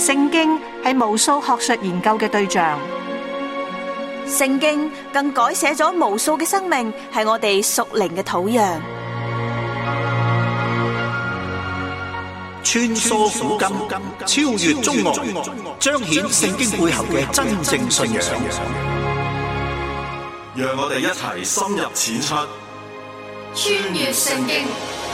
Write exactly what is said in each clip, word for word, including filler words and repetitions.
聖經係無數學術研究嘅對象， 聖經更改寫咗無數嘅生命，係我哋屬靈嘅土壤。 穿梭古今，超越中外，彰顯聖經背後嘅真正信仰。 讓我哋一齊深入淺出， 穿越聖經。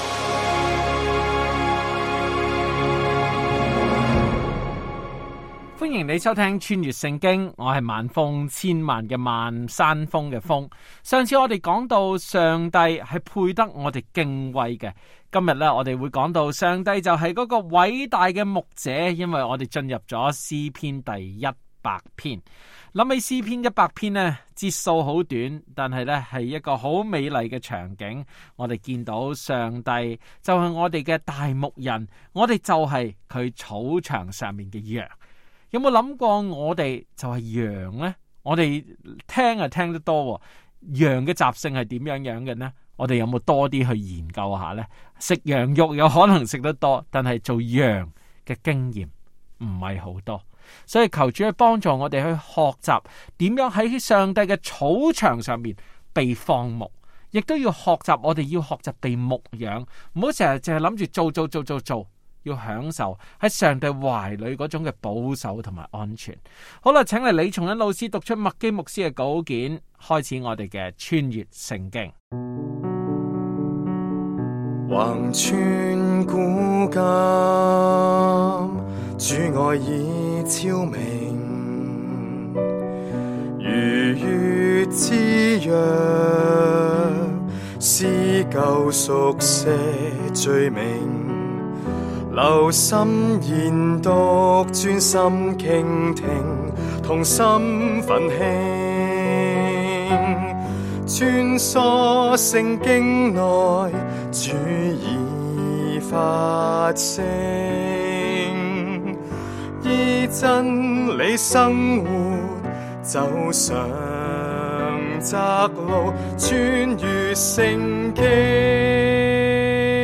歡迎你收聽穿越聖經，我係萬峰，千萬嘅萬，山峰嘅峰。上次我哋講到上帝係配得我哋敬畏嘅，今日咧我哋會講到上帝就係嗰個偉大嘅牧者，因為我哋進入咗詩篇第一百篇。諗起詩篇一百篇呢，節數好短，但係呢係一個好美麗嘅場景。我哋見到上帝就係我哋嘅大牧人，我哋就係佢草場上面嘅羊。有冇諗過我哋就係羊呢？我哋聽係聽得多，羊嘅習性係點樣樣嘅呢？我哋有冇多啲去研究下呢？食羊肉有可能食得多，但係做羊嘅經驗唔係好多，所以求主去幫助我哋去學習點樣喺上帝嘅草場上面被放牧，亦都要學習我哋要學習被牧養，唔好成日淨係諗住做做做做做。要享受喺上帝懷裏嗰種嘅保守同埋安全。好啦，請嚟李松恩老師讀出麥基牧師嘅稿件，開始我哋嘅穿越聖經。 橫穿古今，主愛已超明，如月之約，撕舊熟寫罪名。留心研讀，專心傾聽，同心奮興，穿梭聖經內，主已發聲，依真理生活，走上窄路，穿越聖經。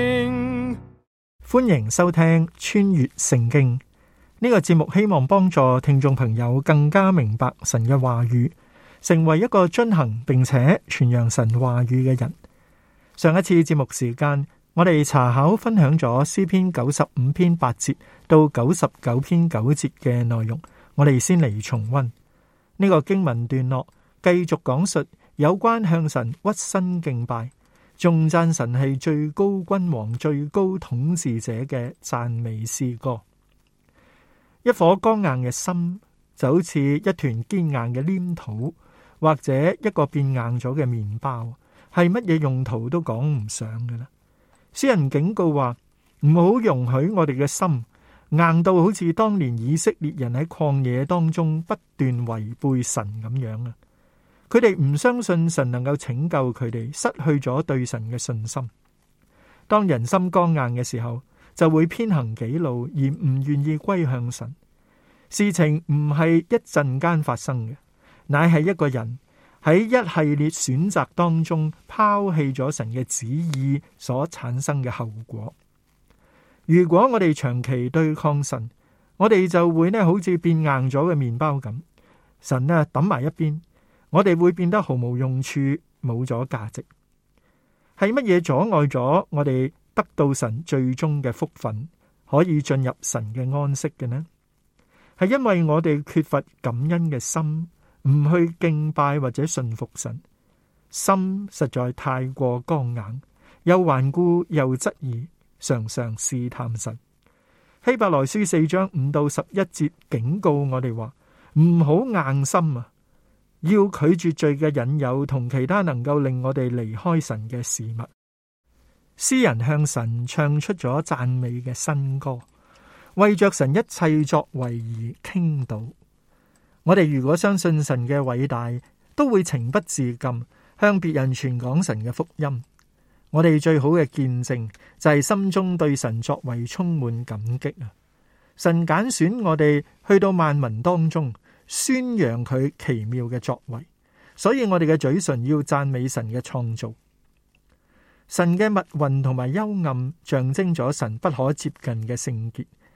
歡迎收聽穿越聖經呢個節目，希望幫助聽眾朋友更加明白神嘅話語，成為一個遵行並且傳揚神話語嘅人。上一次節目時間，我哋查考分享咗詩篇九十五篇八節到九十九篇九節嘅內容，我哋先嚟重溫呢個經文段落，繼續講述有關向神屈身敬拜，頌讚神係最高君王、最高統治者嘅讚美詩歌。一顆剛硬嘅心就好似一團堅硬嘅黏土，或者一個變硬咗嘅麵包，係乜嘢用途都講唔上嘅啦。詩人警告話，唔好容許我哋嘅心硬到好似當年以色列人喺曠野當中不斷違背神咁樣啊！佢哋唔相信神能夠拯救佢哋，失去咗對神嘅信心。當人心剛硬嘅時候，就會偏行己路，而唔願意歸向神。事情唔係一陣間發生嘅，乃係一個人喺一系列選擇當中拋棄咗神嘅旨意所產生嘅後果。如果我哋長期對抗神，我哋就會呢好似變硬咗嘅麵包咁，神呢抌埋一邊。我哋會變得毫無用處，冇咗價值。係乜嘢阻礙咗我哋得到神最終嘅福分，可以進入神嘅安息嘅呢？係因為我哋缺乏感恩嘅心，唔去敬拜或者信服神，心實在太過剛硬，又頑固又質疑，常常試探神。希伯來書四章五到十一節警告我哋話，唔好硬心啊！要拒絕罪嘅引誘同其他能夠令我哋離開神嘅事物。詩人向神唱出咗讚美嘅新歌，為着神一切作為而傾倒。我哋如果相信神嘅偉大，都會情不自禁向別人傳講神嘅福音。我哋最好嘅見證就係心中對神作為充滿感激啊！神揀選我哋去到萬民當中，宣揚佢奇妙嘅作為，所以我哋嘅嘴唇要讚美神嘅創造。神嘅密雲同埋幽暗象徵咗神不可接近嘅聖潔，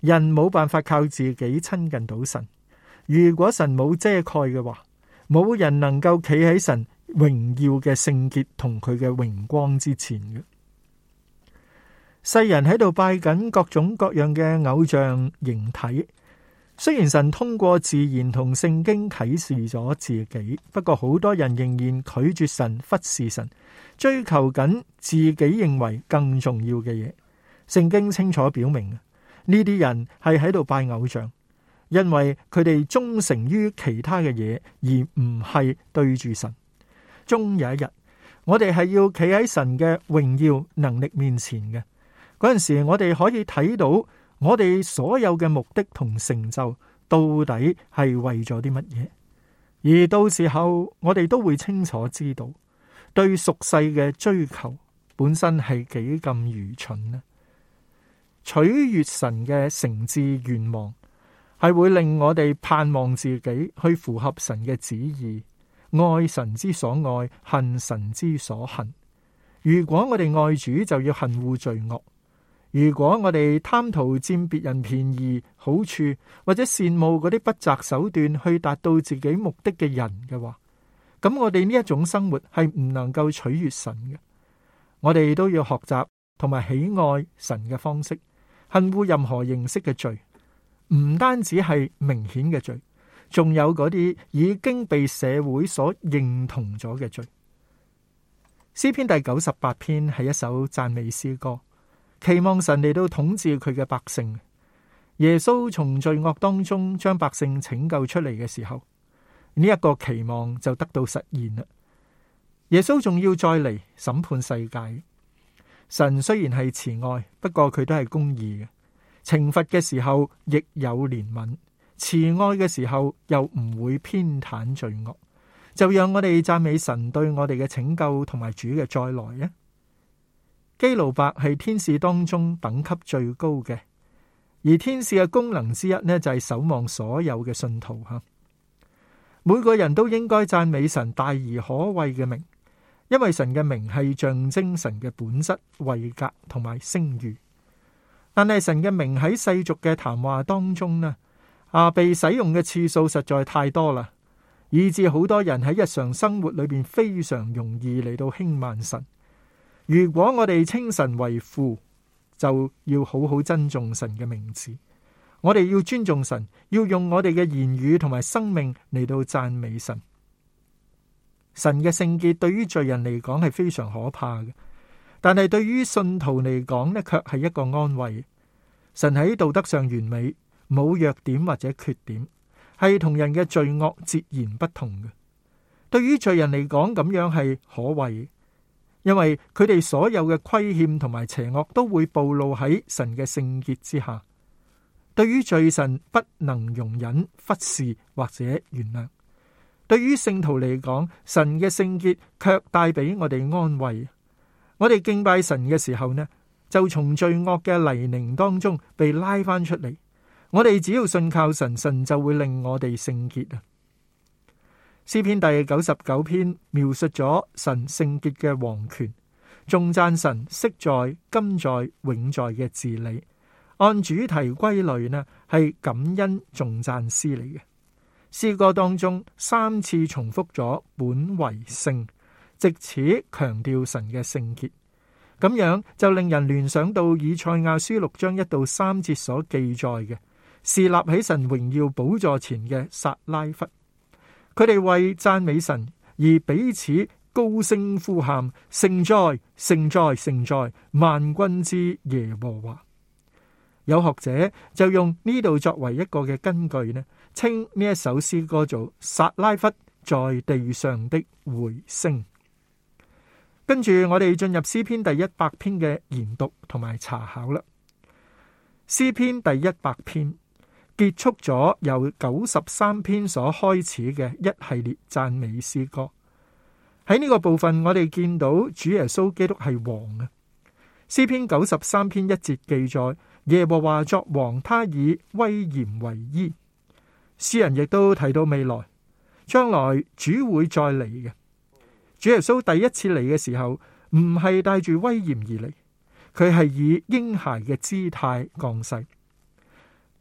人冇辦法靠自己親近到神。如果神冇遮蓋嘅話，冇人能夠企喺神榮耀嘅聖潔同佢嘅榮光之前嘅。世人喺度拜緊各種各樣嘅偶像形體，雖然神通過自然同聖經啟示咗自己，不過好多人仍然拒絕神、忽視神，追求緊自己認為更重要嘅嘢。聖經清楚表明，呢啲人係喺度拜偶像，因為佢哋忠誠於其他嘅嘢，而唔係對住神。終有一日，我哋係要企喺神嘅榮耀能力面前嘅。嗰陣時，我哋可以睇到我哋所有嘅目的同成就到底係為咗啲乜嘢，而到時候我哋都會清楚知道，對俗世嘅追求本身係幾咁愚蠢呢？取悅神嘅誠摯願望，係會令我哋盼望自己去符合神嘅旨意，愛神之所愛，恨神之所恨。如果我哋愛主，就要恨惡罪惡。如果我哋貪圖佔別人便宜好處，或者羨慕嗰啲不擇手段去達到自己目的嘅人嘅話，咁我哋呢一種生活係唔能夠取悅神嘅。我哋都要學習同埋喜愛神嘅方式，恨惡任何形式嘅罪，唔單止係明顯嘅罪，仲有嗰啲已經被社會所認同咗嘅罪。詩篇第九十八篇係一首讚美詩歌，期望神嚟到統治佢嘅百姓。耶穌從罪惡當中將百姓拯救出嚟嘅時候，呢一個期望就得到實現啦。耶穌仲要再嚟審判世界。神雖然係慈愛，不過佢都係公義嘅。懲罰嘅時候亦有憐憫，慈愛嘅時候又唔會偏袒罪惡。就讓我哋讚美神對我哋嘅拯救同埋主嘅再來啊！基路伯係天使當中等級最高嘅，而天使嘅功能之一呢，就係守望所有嘅信徒吓。每個人都應該讚美神大而可畏嘅名，因為神嘅名係象徵神嘅本質、位格同埋聲譽。但係神嘅名喺世俗嘅談話當中呢，啊被使用嘅次數實在太多啦，以致好多人喺日常生活裏邊非常容易嚟到輕慢神。如果我哋稱神為父，就要好好珍重神嘅名字。我哋要尊重神，要用我哋嘅言語同埋生命嚟到讚美神。神嘅聖潔對於罪人嚟講係非常可怕嘅，但係對於信徒嚟講呢，卻係一個安慰。神喺道德上完美，冇弱點或者缺點，係同人嘅罪惡截然不同嘅。對於罪人嚟講，咁樣係可畏。因為佢哋所有嘅虧欠同埋邪惡都會暴露喺神嘅聖潔之下。對於罪，神不能容忍、忽視或者原諒。對於聖徒嚟講，神嘅聖潔卻帶俾我哋安慰。我哋敬拜神嘅時候呢，就從罪惡嘅泥濘當中被拉翻出嚟。我哋只要信靠神，神就會令我哋聖潔啊！詩篇第九十九篇描述咗神聖潔嘅王權，頌讚神昔在、今在、永在嘅治理。按主題歸類呢，係感恩頌讚詩嚟嘅。詩歌當中三次重複咗本為聖，藉此強調神嘅聖潔。咁樣就令人聯想到以賽亞書六章一到三節所記載嘅，侍立喺神榮耀寶座前嘅撒拉弗。佢哋為讚美神而彼此高聲呼喊：聖哉，聖哉，聖哉，萬軍之耶和華。有學者就用呢度作為一個嘅根據呢，稱呢一首詩歌做撒拉弗在地上的回聲。跟住我哋進入詩篇第一百篇嘅研讀同埋查考啦。詩篇第一百篇結束咗由九十三篇所開始嘅一系列讚美詩歌。喺呢個部分，我哋見到主耶穌基督係王啊。詩篇九十三篇一節記載，耶和華作王，他以威嚴為衣。詩人亦都提到未來，將來主會再嚟嘅。主耶穌第一次嚟嘅時候，唔係帶住威嚴而嚟，佢係以嬰孩嘅姿態降世。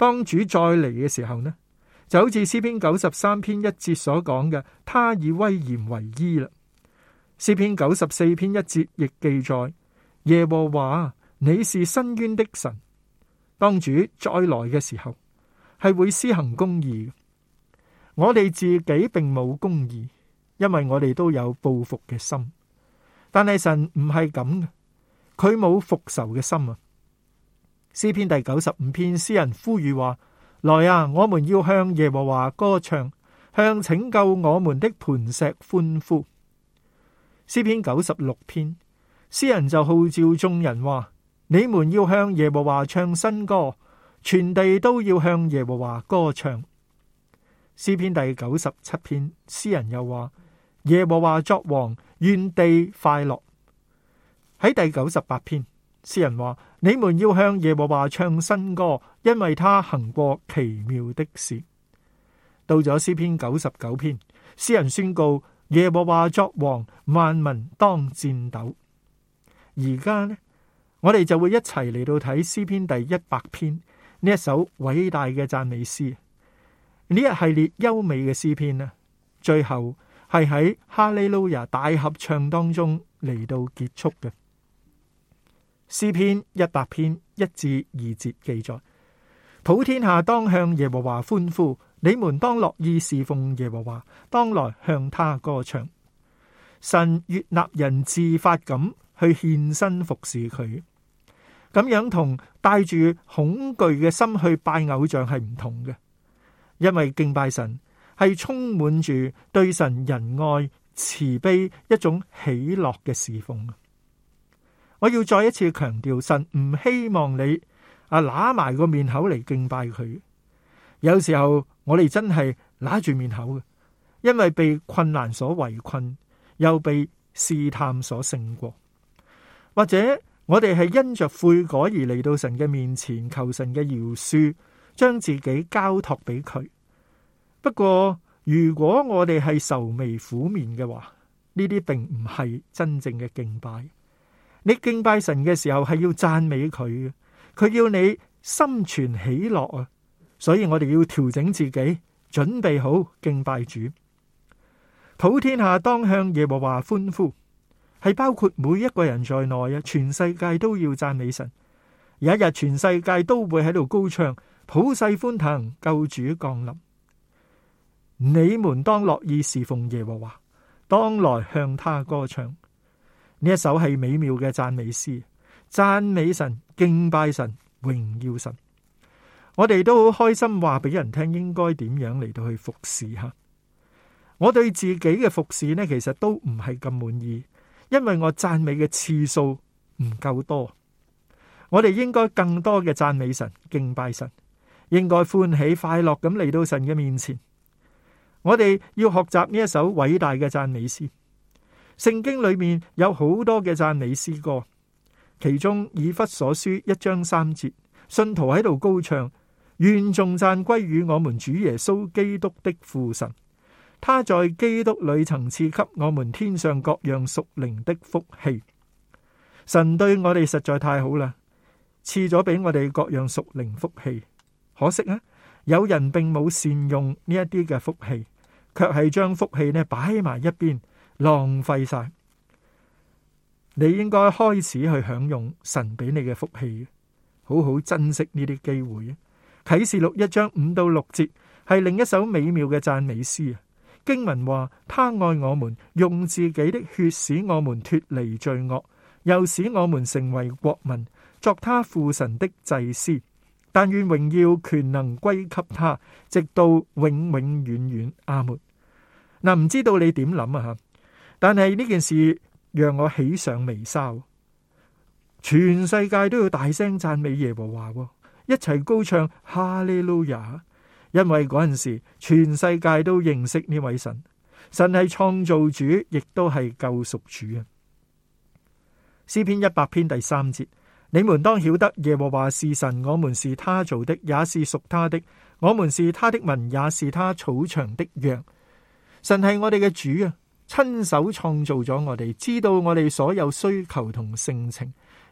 當主再嚟嘅時候呢，就好似詩篇九十三篇一節所講嘅，他以威嚴為衣啦。詩篇九十四篇一節亦記載，耶和華你是伸冤的神。當主再來嘅時候，係會施行公義嘅。我哋自己並冇公義，因為我哋都有報復嘅心。但係神唔係咁嘅，佢冇復仇嘅心啊。詩篇第九十五篇，詩人呼籲話：來啊，我們要向耶和華歌唱，向拯救我們的磐石歡呼。詩篇九十六篇，詩人就號召眾人話：你們要向耶和華唱新歌，全地都要向耶和華歌唱。詩篇第九十七篇，詩人又話：耶和華作王，願地快樂。喺第九十八篇，詩人話：你們要向耶和華唱新歌，因為他行過奇妙的事。到咗詩篇九十九篇，詩人宣告：耶和華作王，萬民當戰鬥。而家呢，我哋就會一齊嚟到睇詩篇第一百篇呢一首偉大嘅讚美詩。呢一系列優美嘅詩篇呢，最後係喺哈利路亞大合唱當中嚟到結束嘅。詩篇一百篇一至二節記載：普天下當向耶和華歡呼，你們當樂意侍奉耶和華，當來向他歌唱。神悅納人自發咁去獻身服侍佢，咁樣同帶住恐懼嘅心去拜偶像係唔同嘅，因為敬拜神係充滿住對神仁愛慈悲一種喜樂嘅侍奉。我要再一次強調，神唔希望你啊揦埋個面口嚟敬拜佢。有時候我哋真係揦住面口嘅，因為被困難所圍困，又被試探所勝過，或者我哋係因着悔改而嚟到神嘅面前，求神嘅饒恕，將自己交託俾佢。不過如果我哋係愁眉苦面嘅話，呢啲並唔係真正嘅敬拜。你敬拜神嘅時候係要讚美佢嘅，佢要你心存喜樂啊！所以我哋要調整自己，準備好敬拜主。普天下當向耶和華歡呼，係包括每一個人在內啊！全世界都要讚美神。有一日全世界都會喺度高唱，普世歡騰，救主降臨。你們當樂意侍奉耶和華，當來向他歌唱。呢一首係美妙嘅讚美詩，讚美神、敬拜神、榮耀神。我哋都好開心話俾人聽應該點樣嚟到去服侍吓。我對自己嘅服侍呢，其實都唔係咁滿意，因為我讚美嘅次數唔夠多。我哋應該更多嘅讚美神、敬拜神，應該歡喜快樂咁嚟到神嘅面前。我哋要學習呢一首偉大嘅讚美詩。聖經裏面有好多嘅讚美詩歌，其中以弗所書一章三節，信徒喺度高唱：願頌讚歸於我們主耶穌基督的父神，他在基督裏曾賜給我們天上各樣屬靈的福氣。神對我哋實在太好啦，賜咗俾我哋各樣屬靈福氣。可惜啊，有人並冇善用呢一啲嘅福氣，卻係將福氣呢擺埋一邊，浪費晒。你應該開始去享用神俾你嘅福氣，好好珍惜呢啲機會。啟示錄一章五到六節係另一首美妙嘅讚美詩啊！經文話：他愛我們，用自己的血使我們脫離罪惡，又使我們成為國民，作他父神的祭司。但願榮耀權能歸給他，直到永永遠遠。阿門。嗱，唔知道你點諗啊？吓，但係呢件事讓我喜上眉梢，全世界都要大聲讚美耶和華，一齊高唱哈利路亞。因為嗰陣時全世界都認識呢位神，神係創造主，亦都係救贖主啊。詩篇一百篇第三節：你們當曉得耶和華是神，我們是他造的，也是屬他的，我們是他的民，也是他草場的羊。神係我哋嘅主啊，親手創造咗我哋，知道我哋所有需求同性情，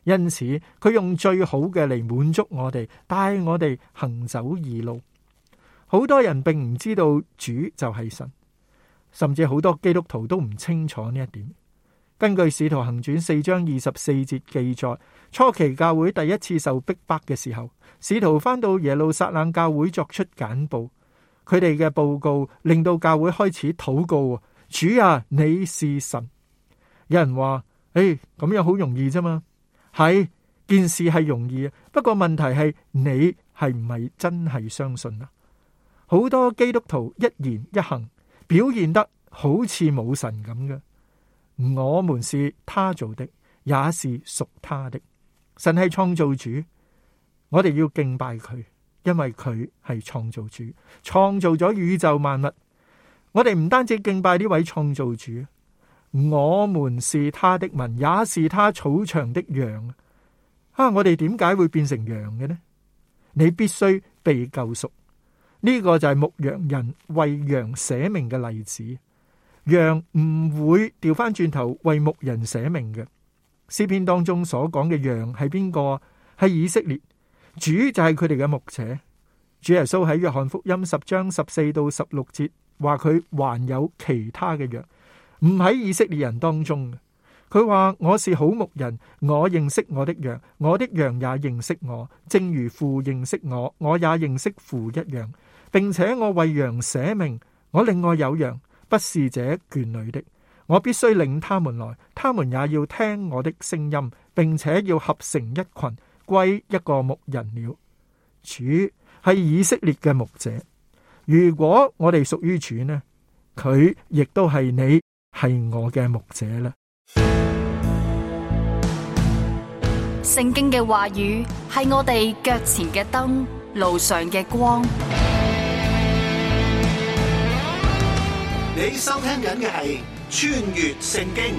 因此佢用最好嘅嚟滿足我哋，帶我哋行走義路。好多人並唔知道主就係神，甚至好多基督徒都唔清楚呢一點。根據《使徒行傳》四章二十四節記載，初期教會第一次受逼迫嘅時候，使徒返到耶路撒冷教會作出簡報，佢哋嘅報告令到教會開始禱告：主啊，你是神。有人話：誒，咁樣好容易啫嘛。係，件事係容易，不過問題係你係唔係真係相信啊？好多基督徒一言一行表現得好似冇神咁嘅。我們是他做的，也是屬他的。神係創造主，我哋要敬拜佢，因為佢係創造主，創造咗宇宙萬物。我哋唔單止敬拜呢位創造主，我們是他的民，也是他草場的羊。啊，我哋點解會變成羊嘅呢？你必須被救贖。呢個就係牧羊人為羊捨命嘅例子。羊唔會調翻轉頭為牧人捨命嘅。詩篇當中所講嘅羊係邊個啊？係以色列，主就係佢哋嘅牧者。主耶穌喺約翰福音十章十四到十六節話佢還有其他嘅羊，唔喺以色列人當中。佢話：我是好牧人，我認識我的羊，我的羊也認識我，正如父認識我，我也認識父一樣，並且我為羊捨命。我另外有羊，不是這圈裏的，我必須領他們來，他們也要聽我的聲音，並且要合成一群，歸一個牧人了。主係以色列嘅牧者。如果我哋屬於主呢，佢亦都係你係我嘅牧者啦。 聖經嘅話語係我哋腳前嘅燈，路上嘅光。 你收聽緊嘅係穿越聖經。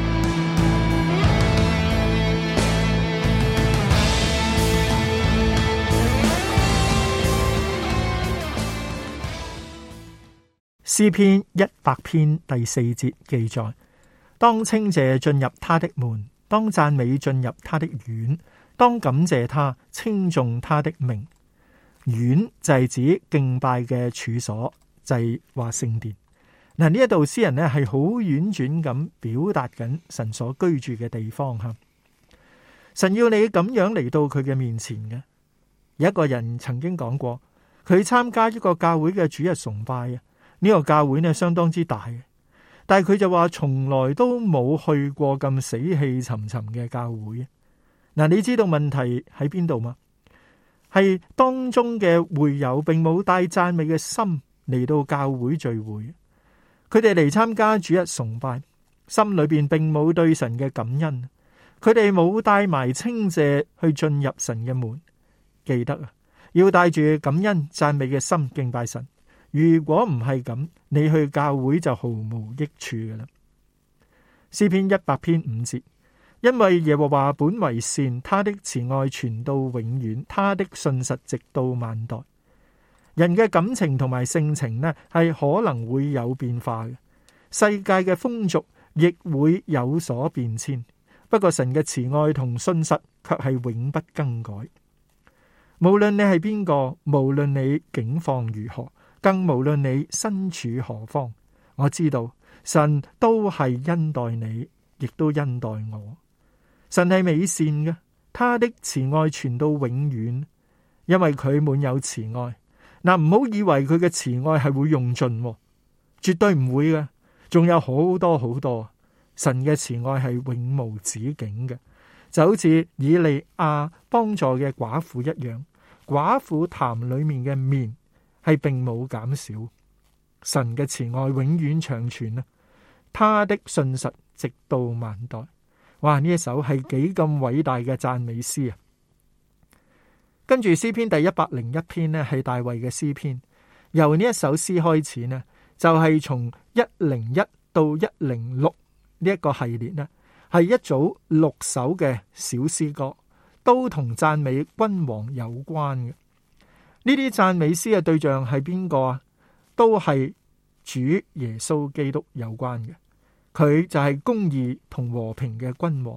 詩篇一百篇第四節記載：當稱謝進入他的門，當讚美進入他的院，當感謝他，稱頌他的名。院就係指敬拜嘅處所，就係話聖殿。嗱，呢一度詩人呢係好婉轉咁表達緊神所居住嘅地方吓。神要你咁樣嚟到佢嘅面前嘅。有一個人曾經講過，佢參加一個教會嘅主日崇拜啊，呢個教會呢相當之大嘅，但係佢就話從來都冇去過咁死氣沉沉嘅教會。嗱，你知道問題喺邊度嗎？係當中嘅會友並冇帶讚美嘅心嚟到教會聚會。佢哋嚟參加主日崇拜，心裏邊並冇對神嘅感恩，佢哋冇帶埋稱謝去進入神嘅門。記得啊，要帶住感恩讚美嘅心敬拜神。如果唔係咁，你去教會就毫無益處㗎喇。詩篇一百篇五節，因為耶和華本為善，他的慈愛傳到永遠，他的信實直到萬代。人嘅感情同埋性情呢，係可能會有變化嘅，世界嘅風俗亦會有所變遷。不過神嘅慈愛同信實卻係永不更改。無論你係邊個，無論你境況如何，更無論你身處何方，我知道神都係恩待你，亦都恩待我。神係美善嘅，他的慈愛傳到永遠，因為佢滿有慈愛。嗱，唔好以為佢嘅慈愛係會用盡，絕對唔會嘅，仲有好多好多。神嘅慈愛係永無止境嘅，就好似以利亞幫助嘅寡婦一樣，寡婦壇裏面嘅麵係並冇減少。神嘅慈愛永遠長存啊，他的信實直到萬代。哇！呢一首係幾咁偉大嘅讚美詩啊！跟住詩篇第一百零一篇呢，係大衛嘅詩篇。由呢一首詩開始呢，就係從一零一到一零六呢一個系列呢，係一組六首嘅小詩歌，都同讚美君王有關嘅。呢啲讚美詩嘅對象係邊個啊？都係主耶穌基督有關嘅。佢就係公義同和平嘅君王，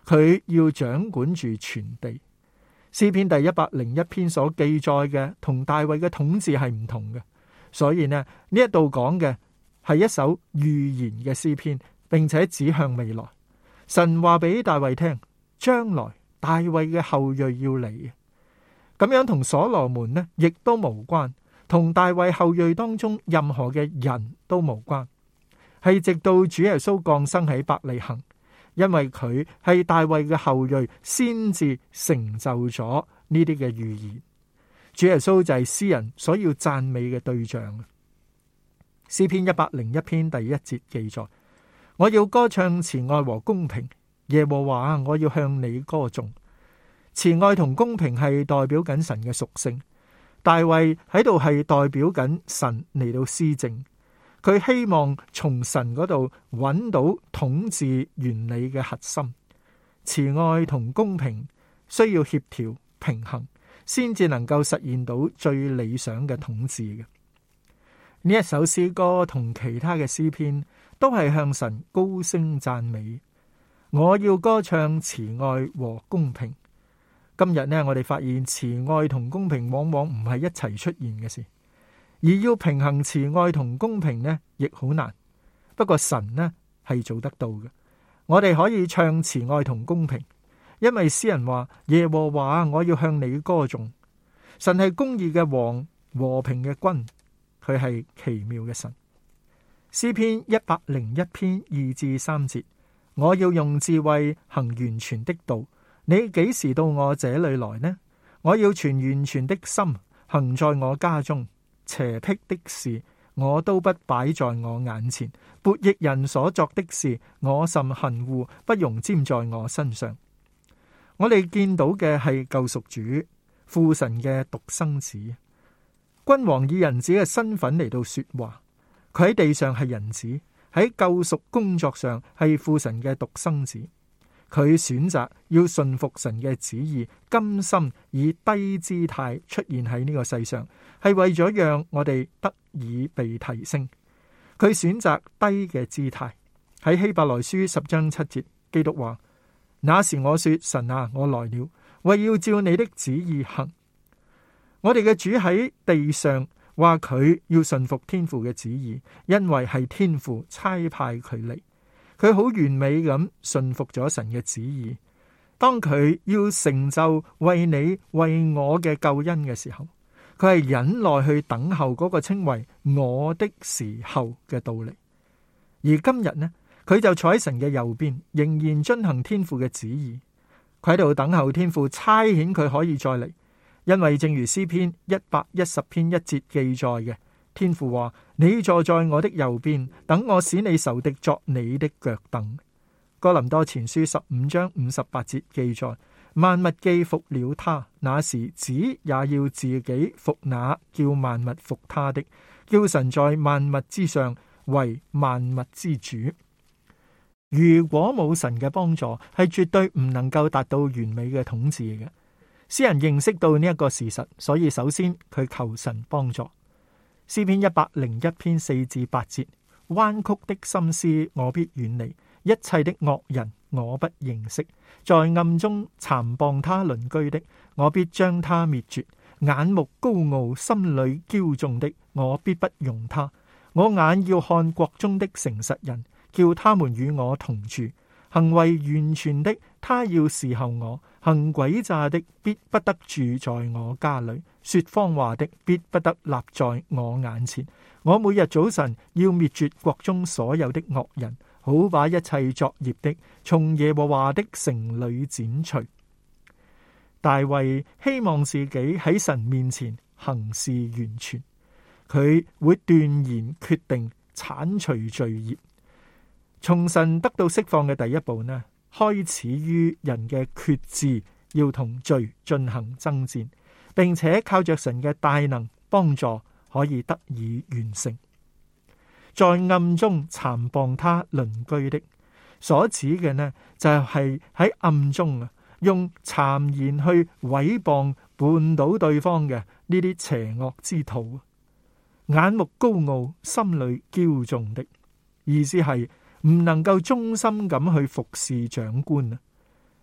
佢要掌管住全地。詩篇第一百零一篇所記載嘅同大衛嘅統治係唔同嘅，所以呢呢一度講嘅係一首預言嘅詩篇，並且指向未來。神話俾大衛聽，將來大衛嘅後裔要嚟，咁樣同所羅門呢亦都無關，同大衛後裔當中任何嘅人都無關，係直到主耶穌降生喺伯利恆，因為佢係大衛嘅後裔，先至成就咗呢啲嘅預言。主耶穌就係詩人所要讚美嘅對象。詩篇一百零一篇第一節記載：我要歌唱慈愛和公平，耶和華，我要向你歌頌。慈愛同公平係代表緊神嘅屬性，大衛喺度係代表緊神嚟到施政，佢希望從神嗰度揾到統治原理嘅核心。慈愛同公平需要協調平衡，先至能夠實現到最理想嘅統治嘅。呢一首詩歌同其他嘅詩篇都係向神高聲讚美。我要歌唱慈愛和公平。今日呢，我哋發現慈愛同公平往往唔係一齊出現嘅事，而要平衡慈愛同公平呢，亦好難。不過神呢係做得到嘅。我哋可以唱慈愛同公平，因為詩人話：耶和華，我要向你歌頌。神係公義嘅王，和平嘅君，佢係奇妙嘅神。詩篇一百零一篇二至三節：我要用智慧行完全的道。你幾時到我這裏來呢？我要存完全的心行在我家中，邪僻的事我都不擺在我眼前，悖逆人所作的事我甚恨惡，不容沾在我身上。我哋見到嘅係救贖主，父神嘅獨生子。君王以人子嘅身份嚟到說話，佢喺地上係人子，喺救贖工作上係父神嘅獨生子。佢選擇要順服神嘅旨意，甘心以低姿態出現喺呢個世上，係為咗讓我哋得以被提升。佢選擇低嘅姿態。喺希伯來書十章七節，基督話：那時我說，神啊，我來了，為要照你的旨意行。我哋嘅主喺地上話佢要順服天父嘅旨意，因為係天父差派佢嚟。佢好完美咁順服咗神嘅旨意。當佢要成就為你為我嘅救恩嘅時候，佢係忍耐去等候嗰個稱為我的時候嘅到嚟。而今日呢，佢就坐喺神嘅右邊，仍然遵行天父嘅旨意。佢喺度等候天父差遣佢可以再嚟，因為正如詩篇一百一十篇一節記載嘅，天父話：你坐在我的右邊，等我使你仇敵作你的腳凳。哥林多前書十五章五十八節記載：萬物既服了他，那時子也要自己服那叫萬物服他的，叫神在萬物之上為萬物之主。如果冇神嘅幫助，係絕對唔能夠達到完美嘅統治嘅。詩人認識到呢一個事實，所以首先佢求神幫助。詩篇一百零一篇四至八節：彎曲的心思我必遠離，一切的惡人我不認識。在暗中殘謗他鄰居的，我必將他滅絕。眼目高傲、心裏驕縱的，我必不容他。我眼要看國中的誠實人，叫他們與我同住。行為完全的，他要侍候我；行詭詐的，必不得住在我家裏；說謊話的，必不得立在我眼前。我每日早晨要滅絕國中所有的惡人，好把一切作孽的從耶和華的城裏剪除。大衛希望自己喺神面前行事完全，佢會斷然決定鏟除罪孽。從神得到釋放嘅第一步呢，開始於人嘅決志要同罪進行爭戰，並且靠着神嘅大能幫助可以得以完成。在暗中殘謗他鄰居的，所指嘅呢就係喺暗中啊，用讒言去毀謗絆倒對方嘅呢啲邪惡之徒。眼目高傲、心裏驕縱的，意思係唔能夠忠心咁去服侍長官啊！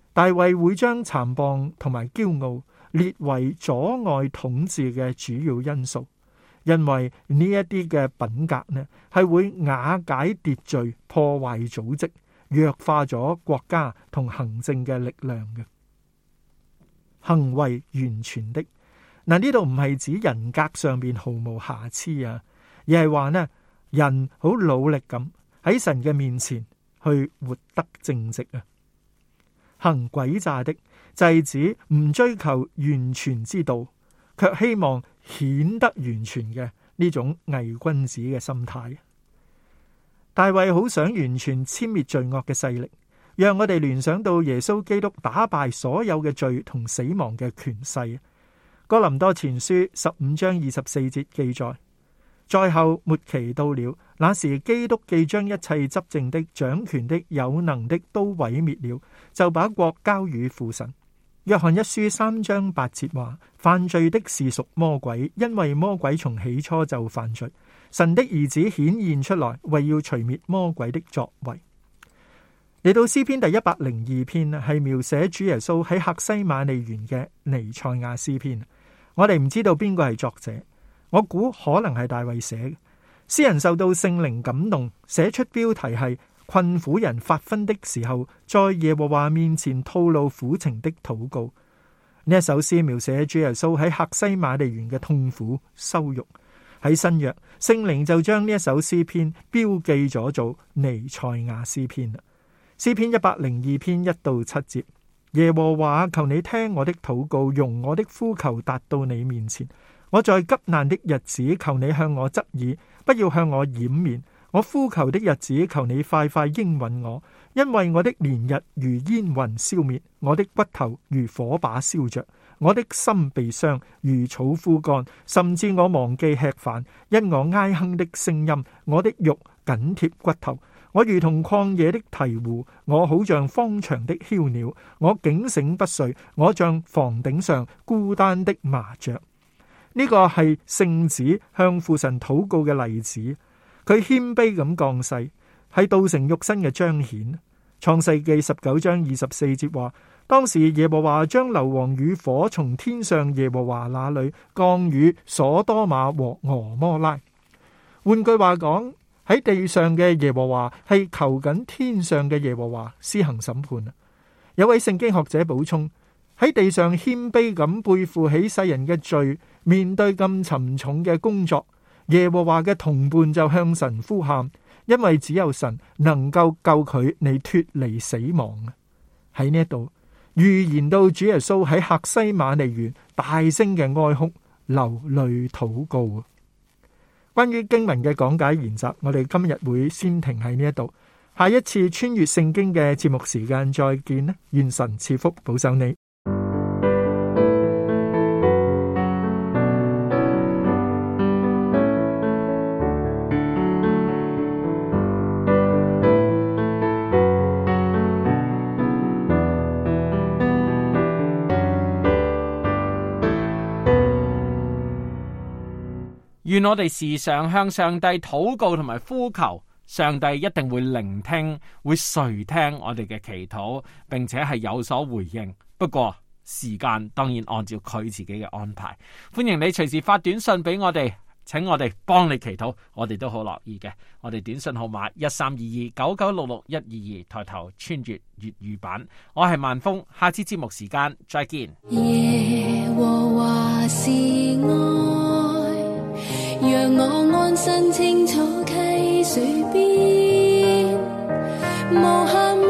大衛會將殘暴同埋驕傲列為阻礙統治嘅主要因素，因為呢一啲嘅品格呢係會瓦解秩序、破壞組織、弱化咗國家同行政嘅力量嘅。行為完全的，嗱，呢度唔係指人格上面毫無瑕疵啊，而係話呢人好努力咁喺神嘅面前去活得正直啊。行詭詐的就係指唔追求完全之道，卻希望顯得完全嘅呢種偽君子嘅心態。大衛好想完全殲滅罪惡嘅勢力，讓我哋聯想到耶穌基督打敗所有嘅罪同死亡嘅權勢。哥林多前書十五章二十四節記載：在後末期到了，那時基督既將一切執政的、掌權的、有能的都毀滅了，就把國交與父神。約翰一書三章八節話：犯罪的是屬魔鬼，因為魔鬼從起初就犯罪。神的兒子顯現出來，為要除滅魔鬼的作為。嚟到詩篇第一百零二篇，係描寫主耶穌喺客西馬尼園嘅彌賽亞詩篇。我哋唔知道邊個係作者，我估可能係大衛寫嘅。詩人受到聖靈感動，寫出標題係困苦人發昏的時候，在耶和華面前吐露苦情的禱告。呢一首詩描寫主耶穌喺客西馬尼園嘅痛苦羞辱。喺新約，聖靈就將呢一首詩篇標記咗做彌賽亞詩篇。詩篇一百零二篇一到七節：耶和華，求你聽我的禱告，容我的呼求達到你面前。我在急難的日子，求你向我側耳，不要向我掩面。我呼求的日子，求你快快應允我，因為我的年日如煙雲消滅，我的骨頭如火把燒着，我的心被傷如草枯乾，甚至我忘記吃飯，因我哀哼的聲音，我的肉緊貼骨頭。我如同曠野的鵜鶘，我好像荒場的梟鳥，我警醒不睡，我像房頂上孤單的麻雀。呢個係聖子向父神禱告嘅例子，佢謙卑咁降世，係道成肉身嘅彰顯。創世記十九章二十四節話：當時耶和華將硫磺與火從天上耶和華那裏降與所多瑪和蛾摩拉。換句話講，喺地上嘅耶和華係求緊天上嘅耶和華施行審判。有位聖經學者補充：喺地上謙卑咁背負起世人嘅罪，面對咁沉重嘅工作，耶和華嘅同伴就向神呼喊，因為只有神能夠救佢嚟脫離死亡。喺呢一度預言到主耶穌喺客西馬尼園大聲嘅哀哭、流淚禱告。關於經文嘅講解研習，我哋今日會先停喺呢一度，下一次穿越聖經嘅節目時間再見啦！願神賜福保守你。 願我哋時常向上帝禱告同埋呼求，上帝一定會聆聽，會垂聽我哋嘅祈禱，並且係有所回應。不過時間當然按照佢自己嘅安排。歡迎你隨時發短信俾我哋，請我哋幫你祈禱，我哋都好樂意嘅。我哋短信號碼一三二二九九六六一二二，抬頭穿越粵語版。我係萬峰，下次節目時間再見。 耶和華是愛，讓我安身青草溪水邊，無限